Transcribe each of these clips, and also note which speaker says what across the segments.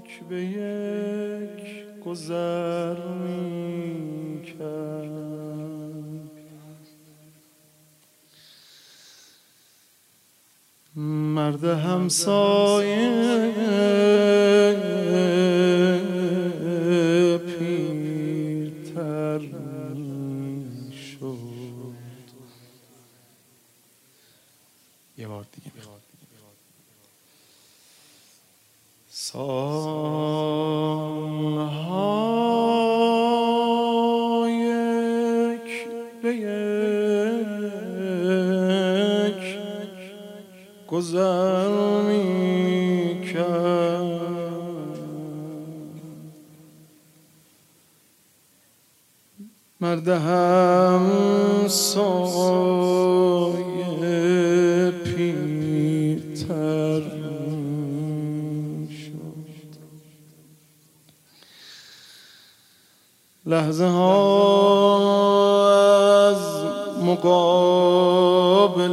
Speaker 1: به یک گذر می‌کرد. مرد همسایه پیرتر شد. یه بار دیگه سالها یک به یک گذر می‌کرد. مرد همسایه پیرتر شد. لحظه ها از مقابل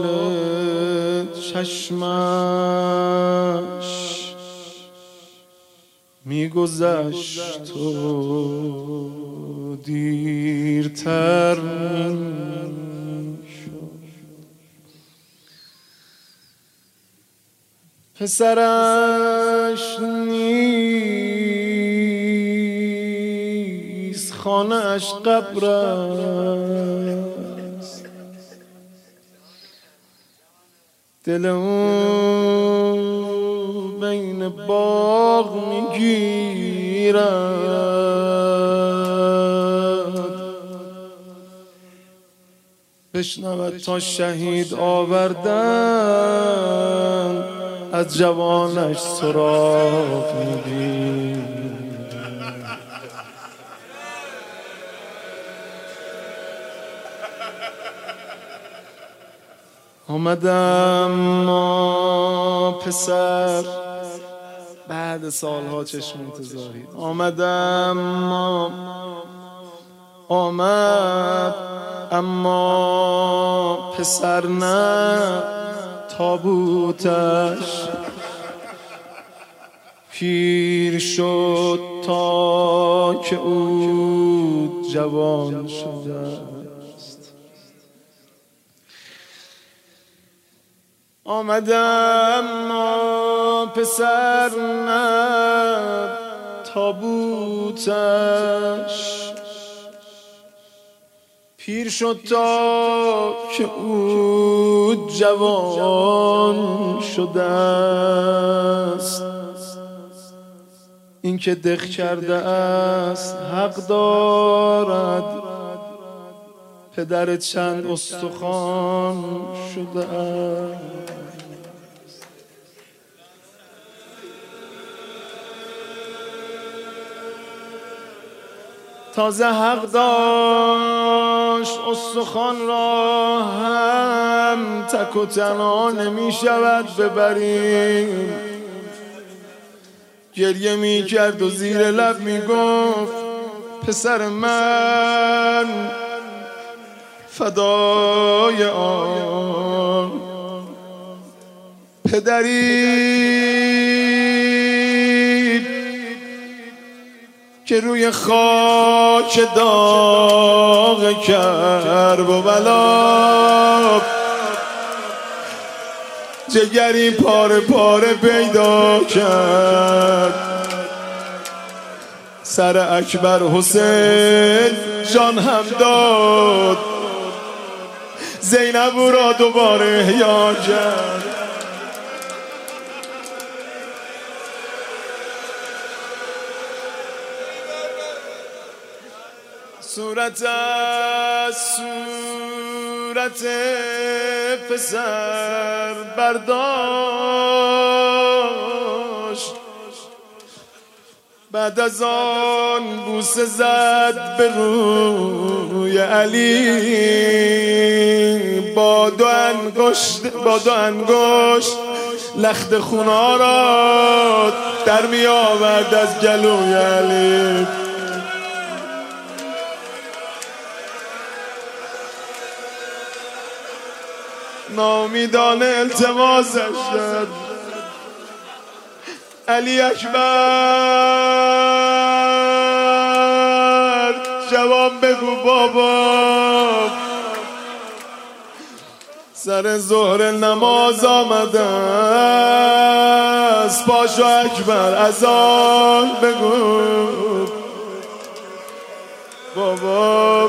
Speaker 1: چشمش می‌گذشت و دیرتر می‌شد. پسرش نیست، خانه‌اش قبر است. دل او بین باغ میگیرد، بشنود تا شهید آوردن از جوانش سراغ میگیرد. آمدم ما پسر بعد سالها چشم انتظاری آمدم ما آمد، اما پسر نه، تابوتش پیر شد تا که او جوان شده. آمدم ما پسر نه، تابوتش پیر شد تا که او جوان شده است. این که دق کرده است حق دارد، پدر چند استخوان شده است. تازه حق داشت استخوان را هم تک و تنها نمی شود ببریم. گریه می کرد و زیر لب می گفت پسر من فدای آن پدری که روی خاک داغ کرب و بلا جگری پاره پاره پیدا کرد. سر اکبر حسین جان هم داد، زینب او را دوباره احیا کرد. صورت پسر برداشت، بعد از آن بوسه زد به روی علی. با دو انگشت لخت خونا را در می آورد از گلوی علی. ناامیدانه التماسش کرد علی اکبر جوان بگو بابا سر ظهر نماز آمده است پاشو اکبر اذان بگو بابا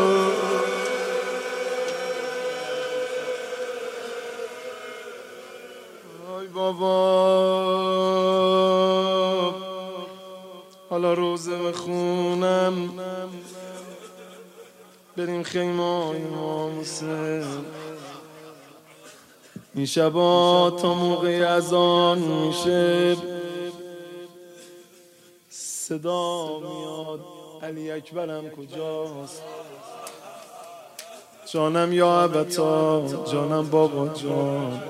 Speaker 1: آی بابا حالا روزه بخونم بریم خیمه امام حسین این شبا تا موقع اذان میشه صدا میاد علی اکبرم کجاست جانم یا ابتا جانم بابا جان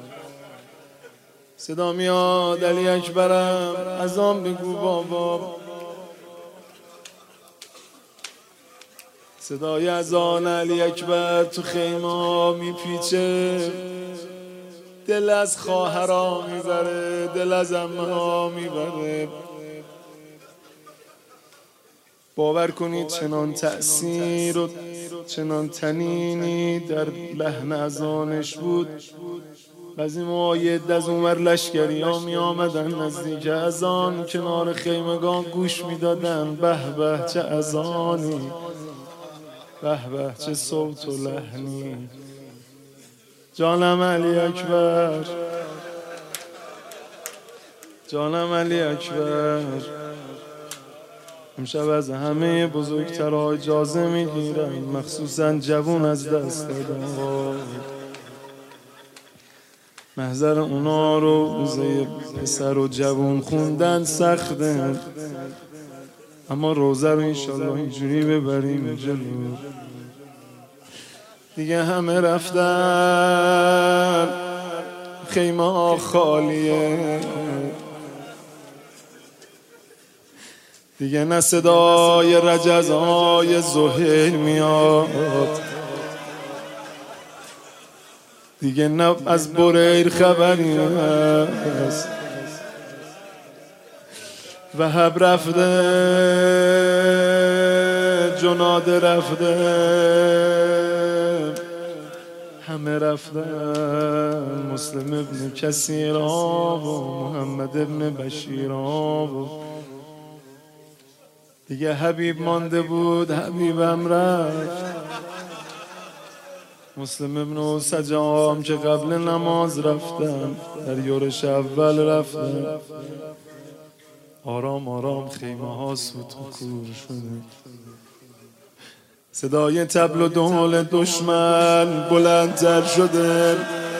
Speaker 1: صدا میاد علی اکبرم اذان بگو بابا صدای اذان علی اکبر تو خیمه میپیچه دل از خواهرها میبره دل از عمه‌ها میبره باور کنید چنان تأثیر و چنان تنینی در لحن اذانش بود بعضی موقع از اونور لشکری ها می آمدن نزدیک اذان کنار خیمگان گوش می دادن به به چه اذانی به به چه صوت و لحنی جانم علی اکبر جانم علی اکبر امشب از همه بزرگترها اجازه میگیرم مخصوصا جوون از دست دادن محضر اونا رو روزه پسر و جوون خوندن سخته اما روزه رو انشالله اینجوری ببریم جلو دیگه همه رفتن خیمه ها خالیه دیگه نه صدای رجزهای زهیر میاد دیگه نه از بریر خبری هست وهب رفته جناد رفته همه رفتن مسلم ابن کثیرا و محمد ابن بشیرا و دیگه حبیب مانده بود حبیبم رفت مسلم ابن سجام که قبل نماز رفتن در یورش اول رفتن آرام آرام خیمه ها سوت و کور شده صدای طبل و دهل دشمن بلندتر شده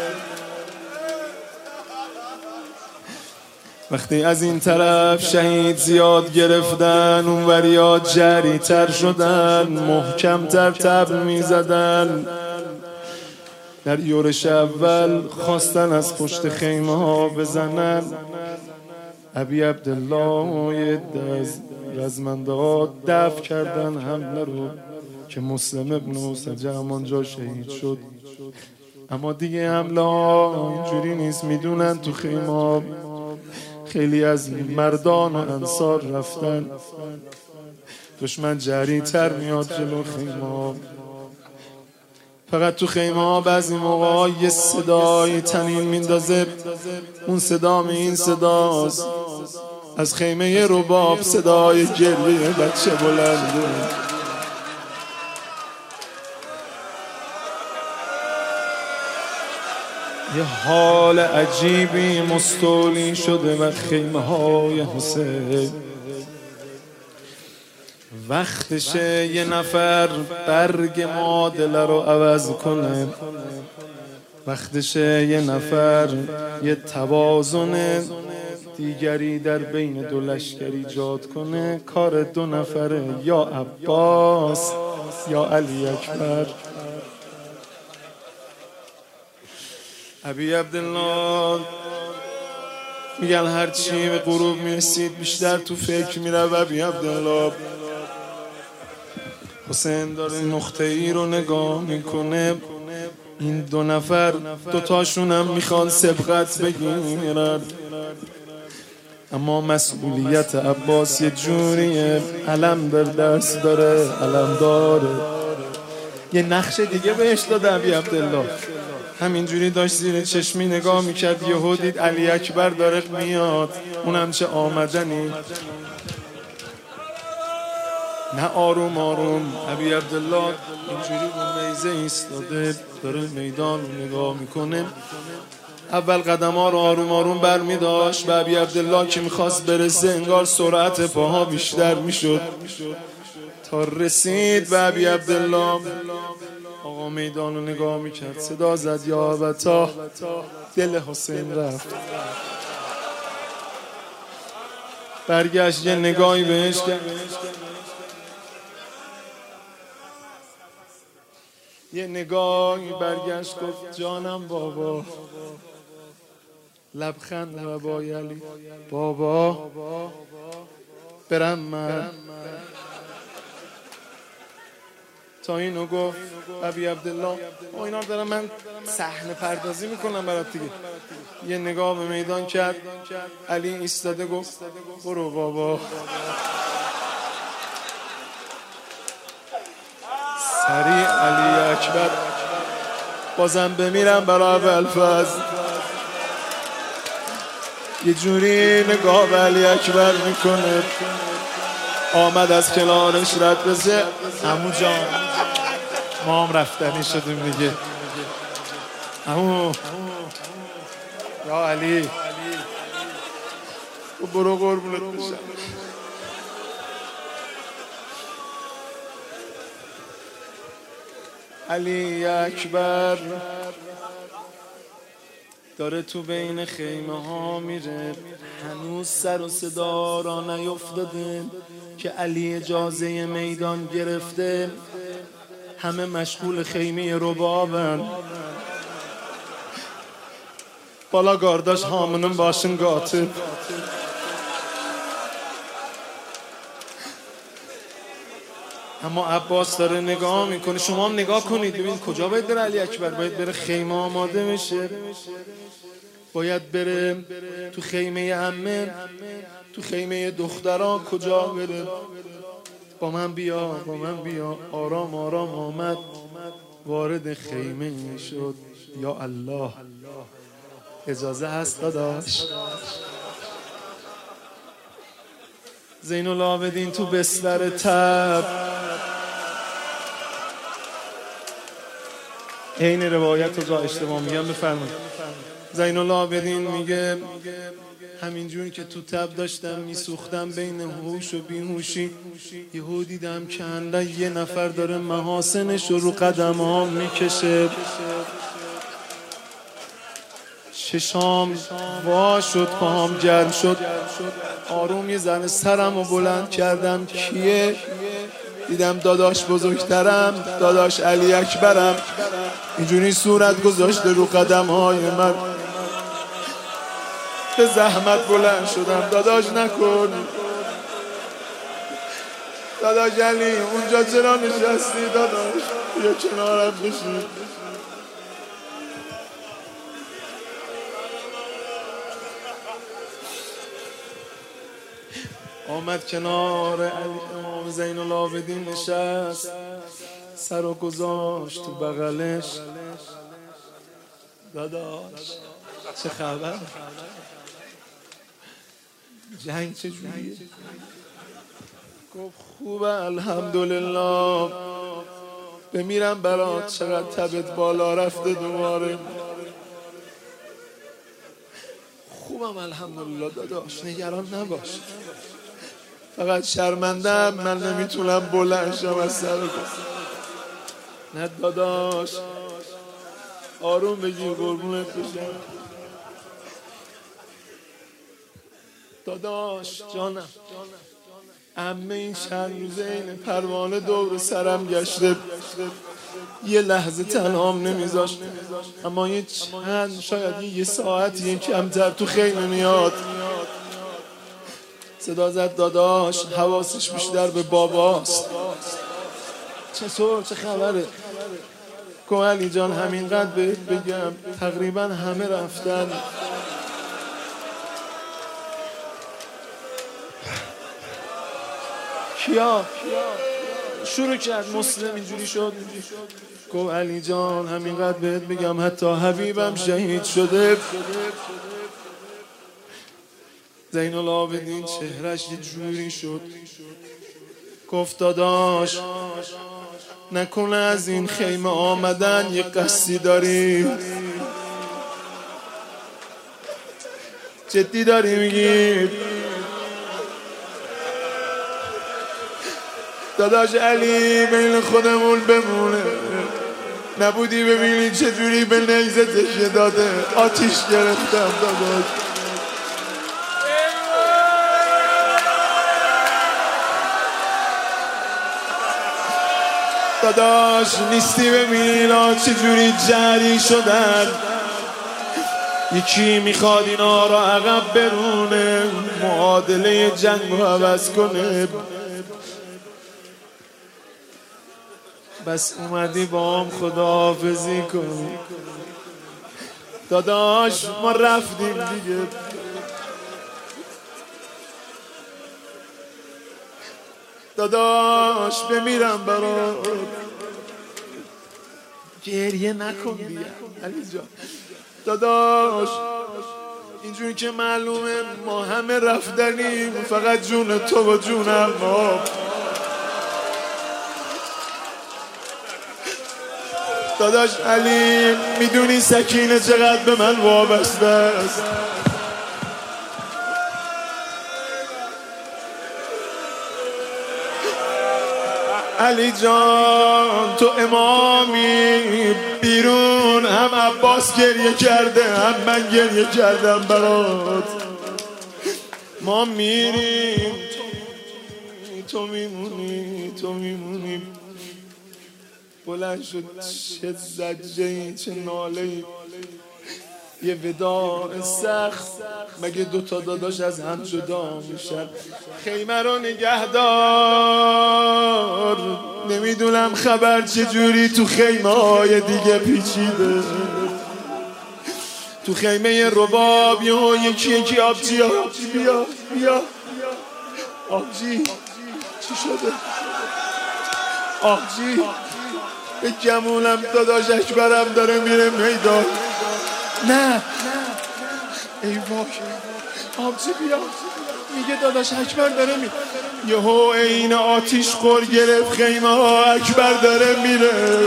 Speaker 1: وقتی از این طرف شهید زیاد گرفتن اون وریا جری تر شدن محکم تر طبل می زدن در یورش اول خواستن از پشت خیمه ها بزنن ابی عبدالله یه رزمنده‌ها دفع کردن حمله رو که مسلم ابن سجام آنجا شهید شد اما دیگه حمله ها اینجوری نیست میدونن تو خیمه خیلی از مردان و انصار رفتن دشمن جری تر میاد جلو خیمه فقط تو خیمه ها بعضی موقع یه صدای تنین میندازه اون صدا این صداست از خیمه رباب صدای گریه بچه بلنده یه حال عجیبی مستولی شده و خیمه های حسین وقتشه یه نفر برگ معادله رو عوض کنه وقتشه یه نفر یه توازن دیگری در بین دو لشکر ایجاد کنه کار دو نفره یا عباس یا علی اکبر ابی عبدالله میگن هرچی به غروب میرسید بیشتر تو فکر میره ابی عبدالله حسین داره نقطه ای رو نگاه میکنه این دو نفر دوتاشون هم میخوان سبقت بگیرن اما مسئولیت عباس یه جوریه، علم در دست داره، علم داره. یه نقش دیگه بهش داد ابی عبدالله، همینجوری داشت زیر چشمی نگاه میکرد، یهو دید علی اکبر داره میاد، اونم چه آمدنی. نه آروم آروم ابی عبدالله اینجوری رو میزه ایستاده داره میدان رو نگاه میکنه. اول قدم ها رو آروم آروم بر می داشت. به ابی عبدالله که میخواست برسه انگار سرعت پاها بیشتر میشد تا رسید به ابی عبدالله. آقا میدان رو نگاه میکرد، صدا زد یا ابتا، دل حسین رفت. برگشت یه نگاهی بهش کرد، یه نگاهی برگشت گفت جانم بابا. لبخند و با علی بابا برم من. تا اینو گفت ابی عبدالله اینا دارم من صحنه پردازی میکنم برات دیگه. یه نگاه به میدان کرد، علی ایستاده گفت برو بابا. سریع علی اکبر بازم بمیرم برای ابوالفضل. یه جوری نگاه به علی اکبر میکنه، آمد از کنارش رد بزه. عمو جان ما هم رفتنی شدیم دیگه. عمو یا علی برو قربونت بشم. علی اکبر داره تو بین خیمه ها میره، هنوز سر و صدا را نیفتاده که علی اجازه میدان گرفته. همه مشغول خیمه ربابن، بالا گارداش هامونم باشن قاطب. اما عباس داره نگاه میکنه. شما هم نگاه کنید ببین کجا باید بره علی اکبر. باید بره خیمه آماده میشه، باید بره تو خیمه عمه، تو خیمه دختران. کجا بره؟ با من بیا با من بیا. آرام آرام آمد، وارد خیمه شد. یا الله اجازه هست داداش؟ زین العابدین تو بستر تب، عین روایت رو جا اشتباه میگم بفرمایید. زین العابدین میگه همینجور که تو تب داشتم میسوختم بین هوش و بیهوشی، یهو دیدم که اندک یه نفر داره محاسنش رو قدم ها میکشه. چشام وا شد، پاهم گرم شد، آروم یه ذره سرم رو بلند کردم. کیه؟ دیدم داداش بزرگترم، داداش علی اکبرم. اینجوری صورت گذاشته رو قدم های من. به زحمت بلند شدم، داداش نکن، داداش علی اونجا چرا نشستی؟ داداش بیا کنارم بشین. آمد کنار علی امام زین العابدین نشست، سر رو گذاشت تو بغلش. داداش چه خبر؟ جنگ چجوریه؟ گفت خوبه الحمدلله، بمیرم برات. چقدر تبت بالا رفته دوباره. خوبم الحمدلله داداش، نگران نباش. فقط شرمندم من نمیتونم بلند شم از سر. نه داداش آروم بگیر قربونت بشم. داداش جانم، عمه این چند روزه این پروانه دور سرم گشته، یه لحظه تنهام نمیذاشت، اما یه چند شاید یه ساعتی کمتر تو خیمه میاد. صدا زد داداش، حواسش بیشتر به باباست. چطور؟ چه خبره؟ گفت علی جان همینقدر بهت بگم تقریبا همه رفتن، کیا شروع کرد. مسلم اینجوری شد، گفت علی جان همینقدر بهت بگم حتی حبیبم شهید شده. زین العابدین چهرش یه جوری شد، گفت داداش نکنه از این خیمه آمدن یه قصدی داری؟ جدی داری میگی؟ داداش علی بین خودمون بمونه، نبودی ببینی چجوری به نیزه تشیه داده، آتیش گرفتم داداش. داداش نیستی ببین چجوری جری شدن. یکی میخواد اینا را عقب برونه، معادله جنگ رو عوض کنه. بس اومدی با هم خداحافظی کنی. داداش ما رفتیم دیگه. داداش بمیرم برات. گریه نکن دیگه علی جان. داداش اینجوری که معلومه ما همه رفتنیم، فقط جون تو و جونم ما. داداش علی میدونی سکینه چقدر به من وابسته است. علی جان تو امامی، بیرون هم عباس گریه کرده هم من گریه کردم برات. ما میریم تو میمونی، تو میمونی. بلند شد چه زجه‌ای چه ناله‌ای، یه وداع سخت. مگه دوتا داداش از هم جدا میشن؟ خیمه رو نگهدار، نمیدونم خبر چجوری تو خیمه های دیگه پیچیده. تو خیمه رباب یکی آبجی بیا آبجی چی شده؟ آبجی به گمونم داداش اکبرم داره میره میدان. نه ای وای آبجی بیا، میگه داداش اکبر داره میره. یهو عین آتیش خور گرفت خیمه ها، اکبر داره میره.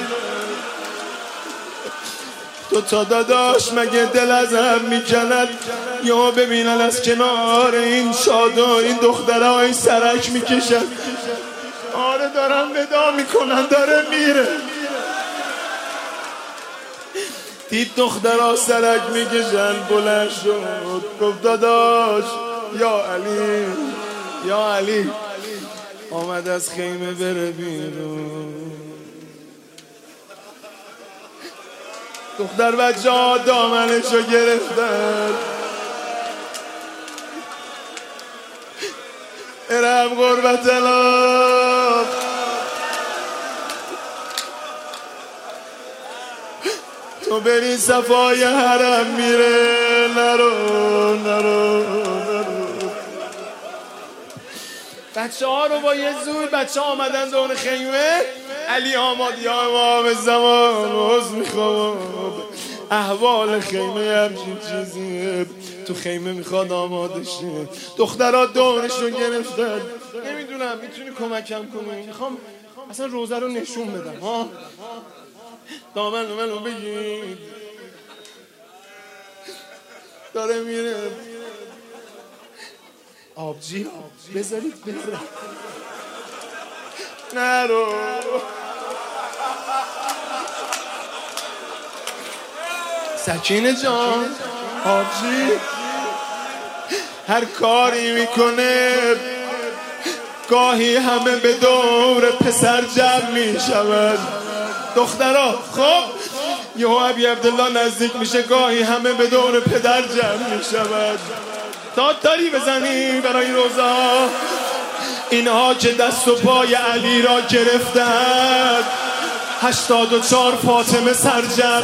Speaker 1: تو تا داداش مگه دل از هم میکند؟ یهو ببینن از کنار این شادو این دخترهای سرک میکشن. آره دارن ودا میکنن، داره میره. دید دخترها سرک میکشن، بلند شد گفت داداش یا علی یا علی. آمد از خیمه بره بیرون. دختر بچه ها دامنشو گرفتن. ارم غربت الاخ. تو بری صفای حرم میره، نرو. بچه ها رو با یه زور بچه ها آمدن دور خیمه. علی آماد یا امام زمان عوض میخوام. احوال خیمه همچین چیزیه، تو خیمه میخواد آماده شه. دخترها دورشون گرفتن. نمیدونم میتونی کمکم کنی؟ میخوام اصلا روزه رو نشون بدم. ها دامن منو بگید. داره میره. آبجی بذارید بره. نرو. سکینه جان آبجی هر کاری میکنه گاهی همه به دور پسر جمع میشود. دخترها خب یهو ابی عبدالله نزدیک میشه، گاهی همه به دور پدر جمع میشود. داد داری بزنی برای روزا. اینها که دست و پای علی را گرفتند 84 فاطمه سرجم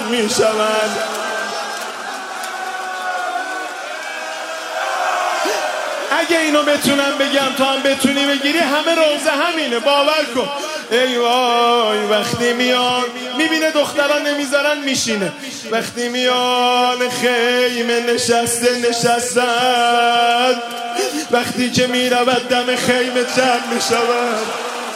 Speaker 1: میشوند. اگه اینو بتونم بگم تو هم بتونی بگیری، همه روزه همینه، باور کن. ای وای وقتی میان میبینه دختران نمیذارن میشینه، وقتی میان خیمه نشستن، وقتی که میرود دم خیمه جمع میشود.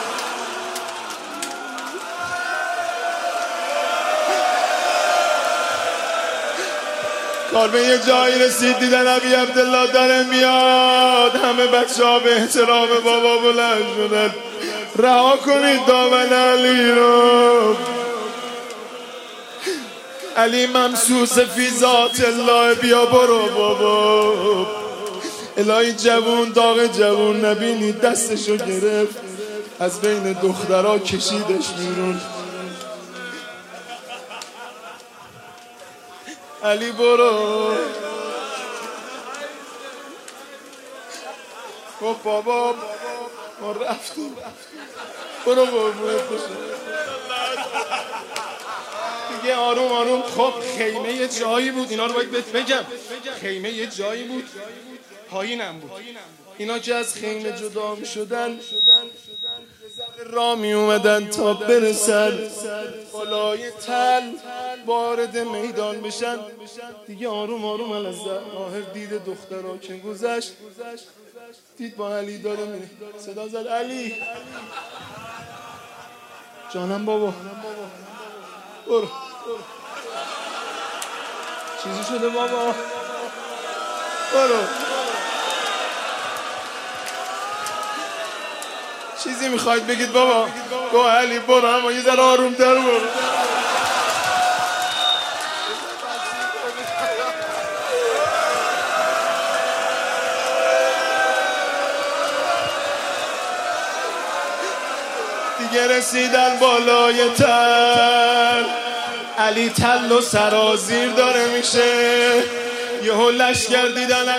Speaker 1: کار به یه جایی رسید دیدن ابی عبدالله داره میاد، همه بچه ها به احترام بابا بلند شدن. رها کنید دامن علی رو. علی ممسوس فی ذات الله، بیا برو بابا. الهی جوون داغ جوون نبینی، دستشو گرفت از بین دخترها کشیدش بیرون. علی برو. گفت بابا ما رفتیم، برو قربونت بشم دیگه. آروم آروم. خب خیمه یه جایی بود، اینا رو باید بهت بگم. خیمه یه جایی بود، پایینم بود. اینا که از خیمه جدا می شدن را می اومدن تا برسن بالای تل، وارد میدان بشن دیگه. آروم آروم الظاهر دید دخترها که گذشت، دید با علی داره میره، صدا زد علی جانم بابا برو. چیزی شده بابا؟ برو. چیزی میخواید بگید بابا؟ گو علی برو، اما یه ذره آروم تر برو. دیگه رسیدن بالای تل، علی تل و سرازیر داره میشه. یهو لشگر دیدن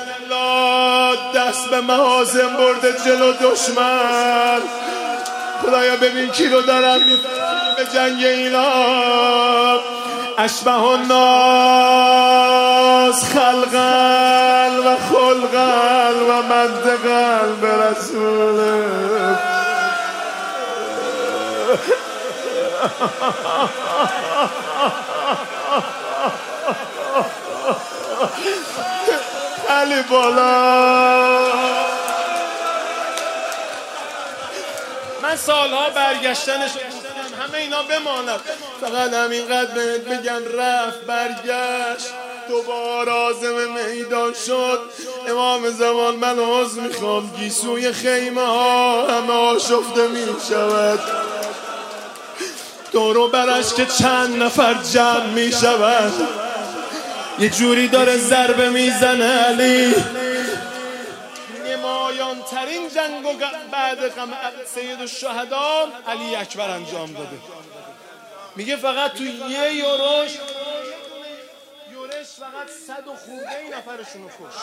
Speaker 1: دست به محاسن برده جلو دشمن. خدایا ببین کی رو دارم به جنگ اینا. اشبه الناس خلقا و خلقا و منطقا به رسول. علی بالا. من سالها برگشتنش گفتم همه اینا بماند، فقط همینقدر بهت بگم رفت برگشت دوباره عازم میدان شد. امام زمان من عذر میخوام، گیسوی خیمه ها همه آشفته میشود، دورو برش که چند نفر جمع میشود. یه جوری داره ضربه میزنه علی. نمایان ترین جنگ و بعد سید الشهدا علی اکبر انجام داده. میگه فقط تو یه یورش فقط 100 و خورده ای نفرشونو کشت.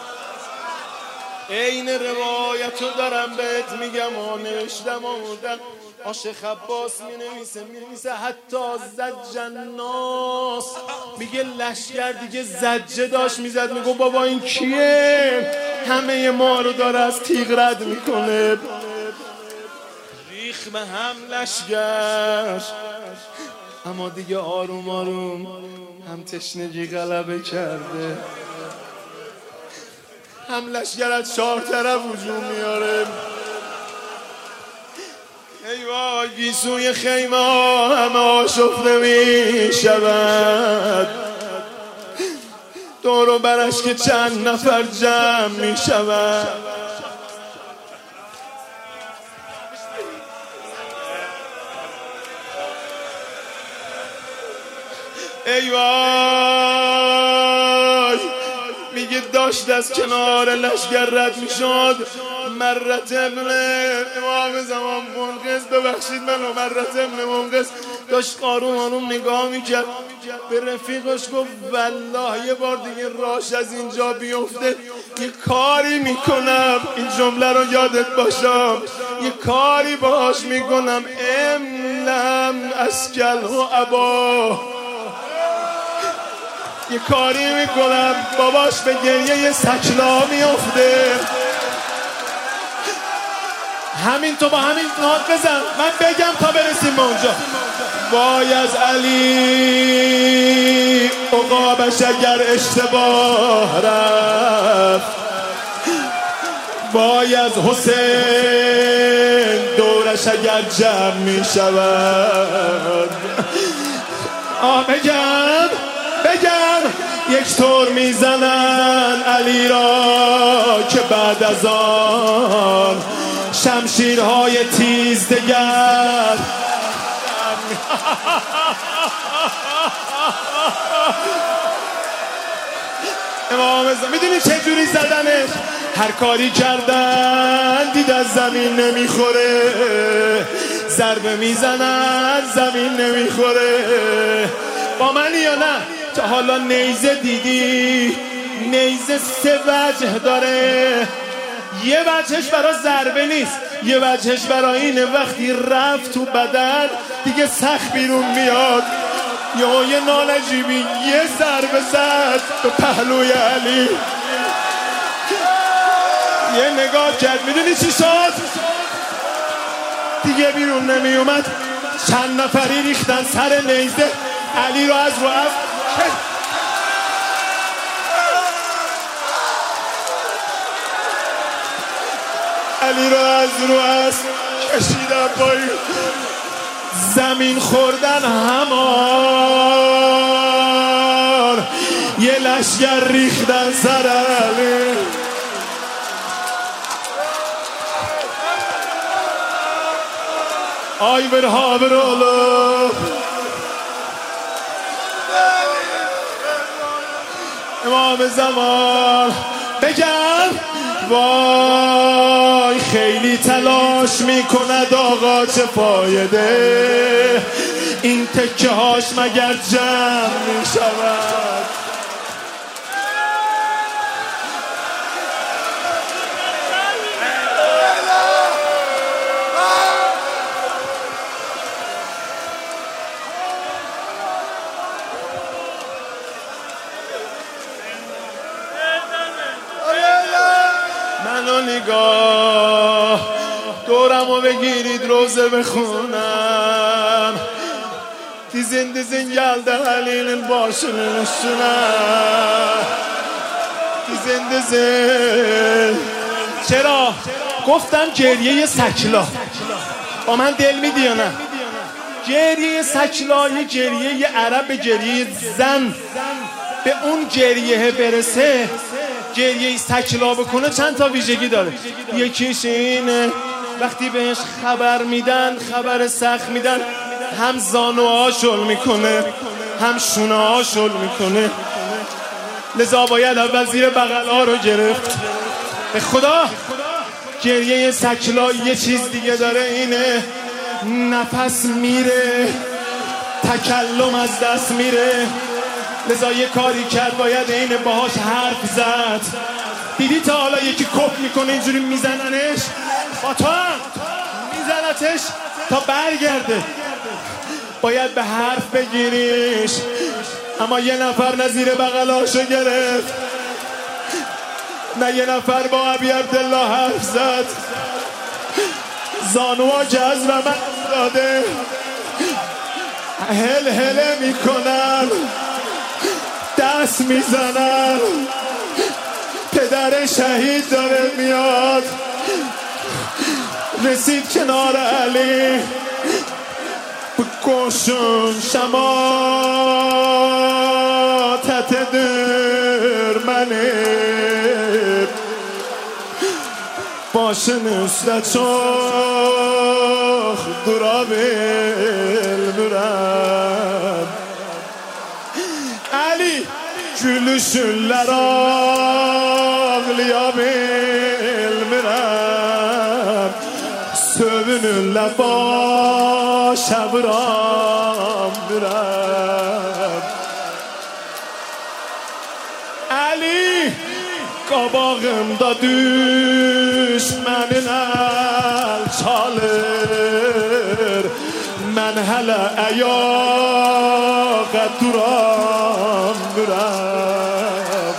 Speaker 1: این روایتو دارم بهت میگم و نوشتم آمودم. عاشق عباس مینویسه حتی زج الناس. میگه لشگر دیگه زجه داشت میزد، میگو بابا این کیه؟ همه ما رو داره از تیغ رد میکنه. ریخ به هم لشگر، اما دیگه آروم آروم هم تشنگی غلبه کرده، هم لشگر از 4 طرف هجوم میاره. ای وای گیسوی خیمه ها همه آشفته میشود، دور و برش که چند نفر جمع میشود. ای وای میگه داشت از کنار لشگر رد میشد. مرت ابن امام زمان منقذ، ببخشید منو، مرت ابن منقذ داشت قارون نگاه میکرد، به رفیقش گفت والله یه بار دیگه راش از اینجا بیفته یه کاری میکنم، این جمله رو یادت باشم، یه کاری باهاش میکنم. املم اسکل و ابا، یه کاری میکنم باباش به گریه یه سکلا میفته. همین تو با همین نات بزن من بگم تا برسیم به اونجا. وای از علی عقابش اگر اشتباه رفت، وای از حسین دورش اگر جمع می شود. بگم یک طور میزنن علی را که بعد از آن شمشیرهای تیز دگر. امام میدونی چه جوری زدنش؟ هر کاری کردن دید از زمین نمیخوره، ضربه میزنن زمین نمیخوره. با منی یا نه؟ تا حالا نیزه دیدی؟ نیزه 3 وجه داره. یه وجهش برای ضربه نیست، یه وجهش برای اینه وقتی رفت تو بدن دیگه سخت بیرون میاد. یا یه نالجیبی یه ضربه زد به پهلوی علی، یه نگاه کرد میدونی چی شد؟ دیگه بیرون نمی اومد. چند نفری ریختن سر نیزه علی رو از رو علی رو از کشیدن پایین. زمین خوردن همان یه لشگر ریختن سر علی. آی برها برولو امام زمان. بگم وای خیلی تلاش میکند آقا چه فایده، این تکه هاش مگر جمع میشود؟ منو نگاه دورمو بگیرید روزه بخونم. دیزین geldi Ali'nin başının üstüne. دیزین چرا؟ گفتم گریه سکلا. با من دل میدی یا نه؟ گریه سکلا یه گریه یه عرب، گریه زن به اون گریه برسه. گریه سکلا بکنه چند تا ویژگی داره. یکیش اینه وقتی بهش خبر میدن، خبر سخت میدن، هم زانوها شل میکنه هم شونه ها شل میکنه. لذا باید اول زیر بغل ها رو گرفت. به خدا گریه سکلا یه چیز دیگه داره، اینه نفس میره، تکلم از دست میره. لذا یه کاری کرد باید اینه باهاش حرف زد. دیدی تا حالا یکی کپ میکنه اینجوری میزننش؟ با تو هم میزنتش تا برگرده. باید به حرف بگیریش. اما یه نفر نه زیر بغلاشو گرفت، نه یه نفر با ابی عبدالله حرف زد. زانوها که از من داده هل هله میکنن، دست میزنن. پدر شهید داره میاد. رسید کنار علی، بکشون شماتت در منه başın üstə çox dura bilmirəm. Ali gülüşünlər ağlaya bilmirəm. Sövünürlər başa vuramırəm. Ali qabağımda düşmənin əl çalır. Mən hələ ayağa duramıram.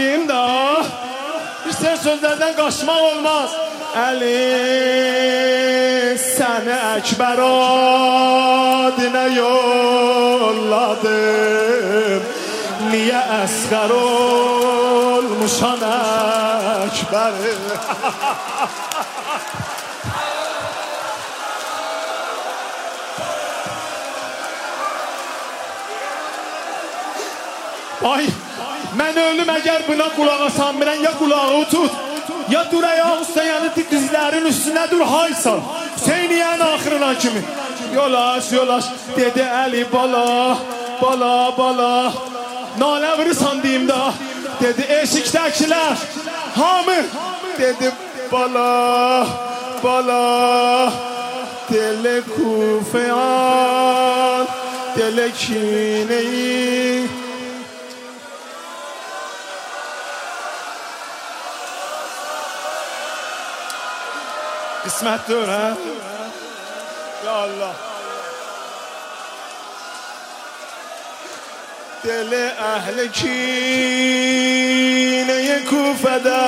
Speaker 1: Deyim da İster sözlerden kaçmak olmaz. Ali seni Ekber adına yolladım. Niye esker olmuşan Ekber? Ay, mən ölüm əgər buna qulaq asan bilən ya qulağı tut, ya dur ayaq üstə yanı dizlərin üstünə dur haysan. Hüseyniyən axırına kimi. Yolaş, yolaş, dedi Əli bala, bala, bala. Nalə vırırsan deyim da, dedi eşikdəkilər, hamı, dedi bala, bala. Dele kufeyan, dele kineyi. Qismətdir, hə? Ya Allah. Deli əhli kineye Kufədə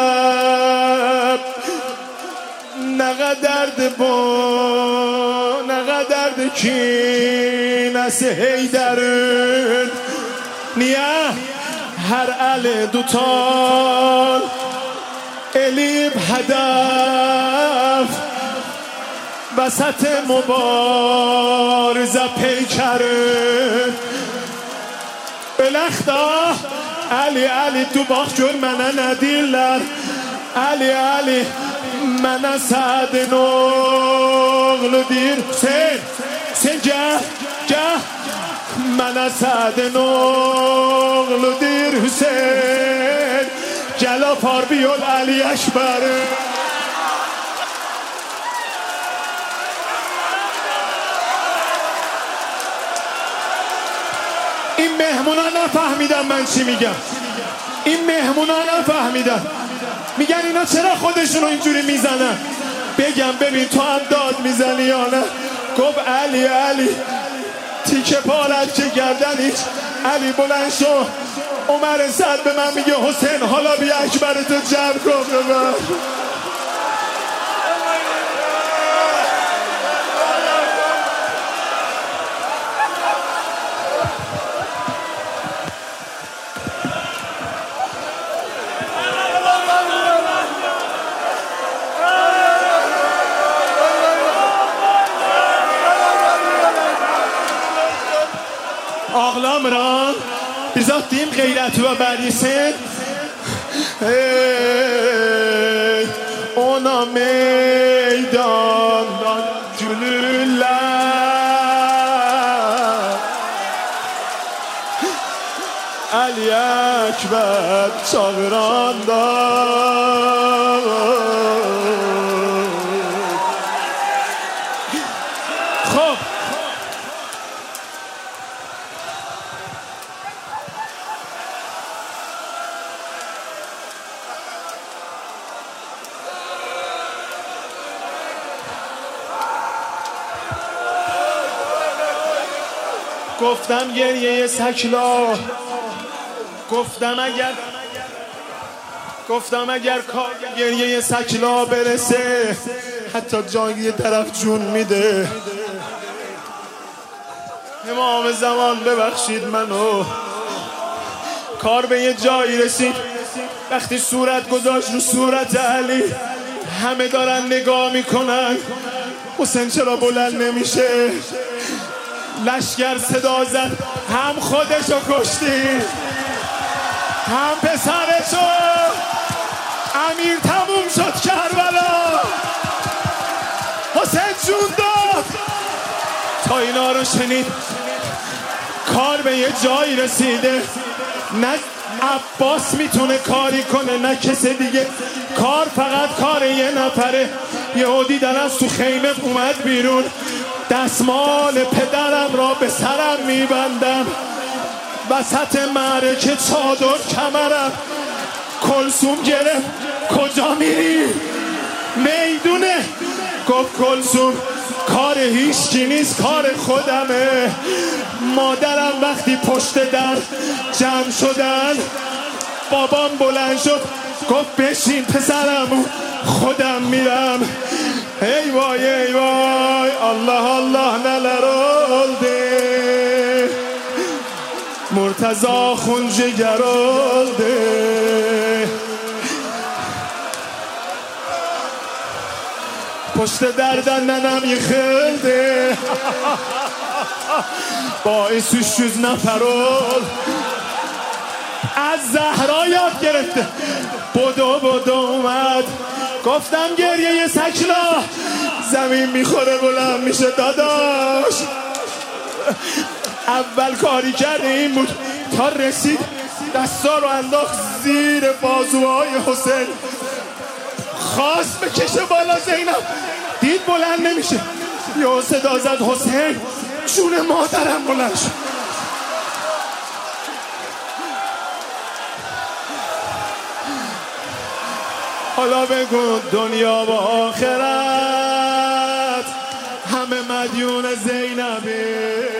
Speaker 1: nə qədərdir bu, nə qədərdir kinəsi Heydərin. Niyə hər əli tutan elib hədəf vəsət mübarizə peykərin. Beləxda Əli, Əli, du bax gör mənə nə deyirlər. Əli, Əli, mənə Sədin oğlu deyir. Sen gəl, gəl. Mənə Sədin oğlu deyir Hüseyin. Gəl apar bir yol Əli Əkbəri. این مهمونا نفهمیدن من چی میگم. این مهمونا نفهمیدن. میگن اینا چرا خودشونو اینجوری میزنن. بگم ببین تو هم داد میزنی یا نه. گفت علی علی تیکه پارت که گردنیش. علی بلند شو. عمر سعد به من میگه حسین حالا بیا اکبرتو جمع کن ببر. Ağlamıram, bizzat deyim qeyrəti və bərisin. Ey, ona meydandan gülürlər. Əli Əkbər çağıranda خب گفتم گریه سکلا گفتم اگر کار گریه سکلا برسه حتی جای یه طرف جون میده. امام زمان ببخشید منو. کار به یه جایی رسید وقتی صورت گذاشت رو صورت علی همه دارن نگاه میکنن حسین چرا بلند نمیشه. لشگر صدا زد هم خودشو کشتی هم پسرشو. امیر تموم شد کربلا. حسین جون داد. تا اینا رو شنید کار به یه جایی رسیده نه عباس میتونه کاری کنه نه کسی دیگه. کار فقط کار یه نفره. یهودی در از تو خیمه اومد بیرون. دستمال پدرم را به سرم میبندم. وسط معرکه چادر کمرم. کلثوم گرفت کجا میری؟ میدونه. گفت کلثوم کار هیچکی نیست کار خودمه. مادرم وقتی پشت در جمع شدن بابام بلند شد گفت بشین پسرم خودم میرم. ای وای ای وای الله الله نلرالده مرتضا خونج گرالده پشت دردن ننم یخلده باعث شوز نفرال از زهرا یاد گرفته بدو اومد گفتم گریه سکنا زمین میخوره بلند میشه داداش. اول کاری کرده این بود تا رسید دستا رو انداخت زیر بازوهای حسین خواست بکشه بالا زینب دید بلند نمیشه یا صدا زد حسین جون مادرم بلند شد. حالا بگو دنیا و آخرت همه مدیون زینبه